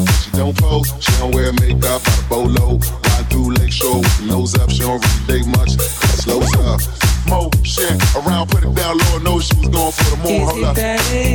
She don't pose, she don't wear makeup, out of bolo. Ride through Lakeshore with the nose up. She don't really think much, cause it slows up. Motion around, put it down, Lord knows she was going for the more. Hold up.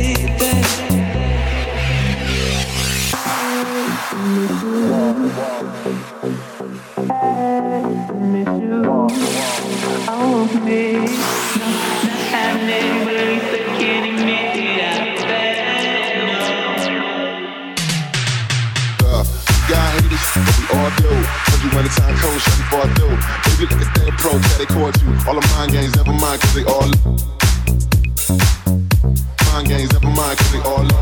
All do. Told you when the time cold, shut before I do. Baby, let this thing pro, tell they court you. All the mind games, never mind, cause they all mind games, never mind, cause they all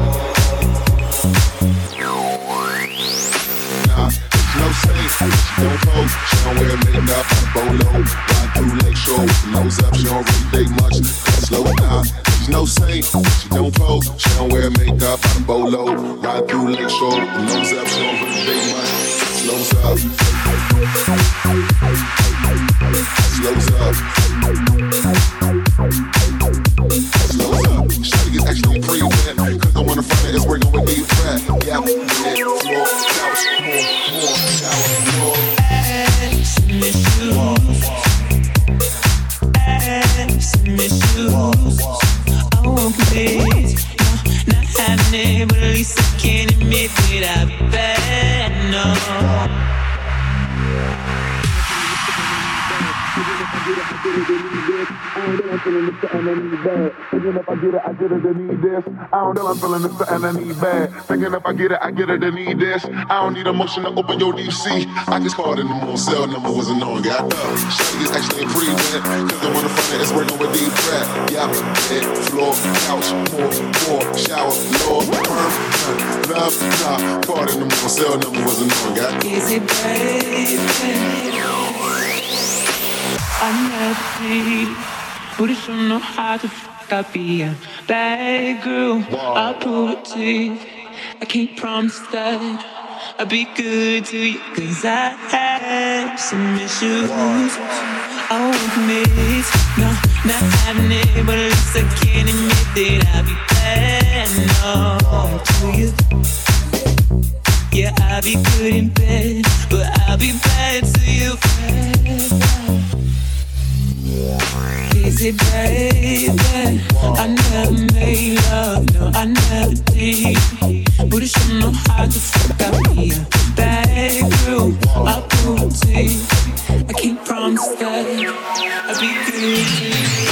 nah, there's no safe, she don't pose. She don't wear makeup, on a bolo. Ride through Lakeshore with the nose up. She don't really think much, cause it's slow down. There's no safe, she don't pose. She don't wear makeup, on a bolo. Ride through Lakeshore with the nose up. She don't really think much. Slows up. Slows up. Slows up. Shawty gets extra pretty wet, cause I wanna find it, it's working with deep breath. Yeah, floor, couch, more, couch, more. Ask me shoes. Ask me shoes. I won't please. No, not having it, but at least I can admit that I've bad. No. I'm feeling this something I need bad. Thinking if I get it, I get it, I need this. I don't know, I'm feeling this something I need bad. Thinking if I get it, I get it, I need this. I don't need emotion to open your deep sea. I just called in the moon, cell number wasn't known, got up. Shawty is actually pretty wet, cause I wanna find it, it's working with deep breath. Yeah, bed, floor, couch, more, shower, Lord, perm, love, nah. Called in the moon, cell number wasn't known, got up. Is it baby? I never did, but I don't know how to fuck up be a bad girl. I'll prove it to you. I can't promise that I'll be good to you, cause I have some issues. I won't miss, no, not having it, but at least I can admit that I'll be bad, no, to you. Yeah, I'll be good in bed, but I'll be bad to you. Is it baby? I never made love, no, I never did. But it should know how to fuck up me a bad girl. I'll prove it to you. I can't promise that I'll be good to you.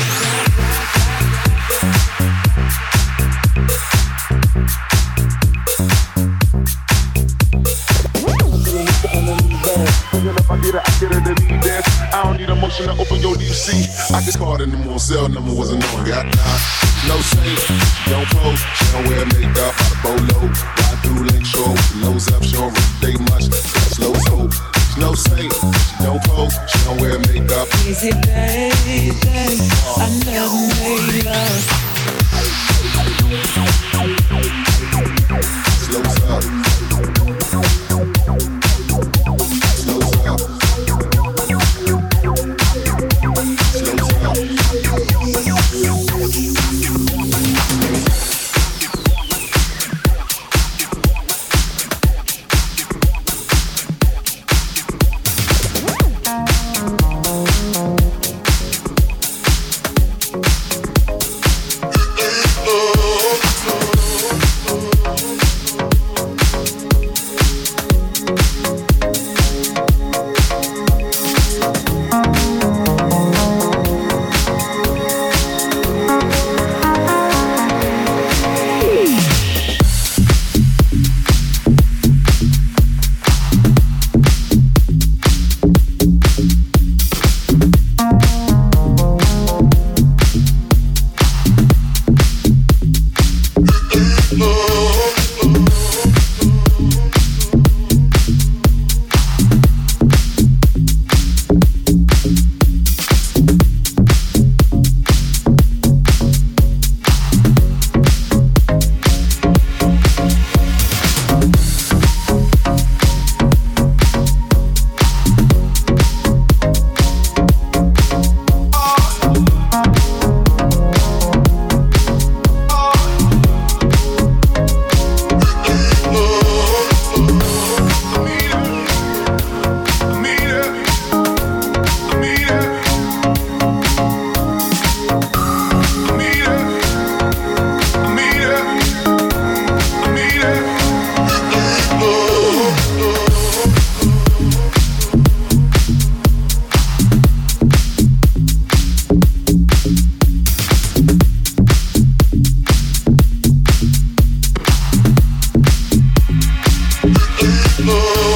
If I get it, I get it, I need this. I don't need emotion to open your deep sea. I just called in the moon, cell number wasn't known, got nah. No safe, she don't pose, she don't wear makeup, out of bolo. Ride through Lakeshore with the nose up, she don't really think much, slow so. No safe, she don't pose, she don't wear makeup. Is it baby? I never made love. Slows up. Oh.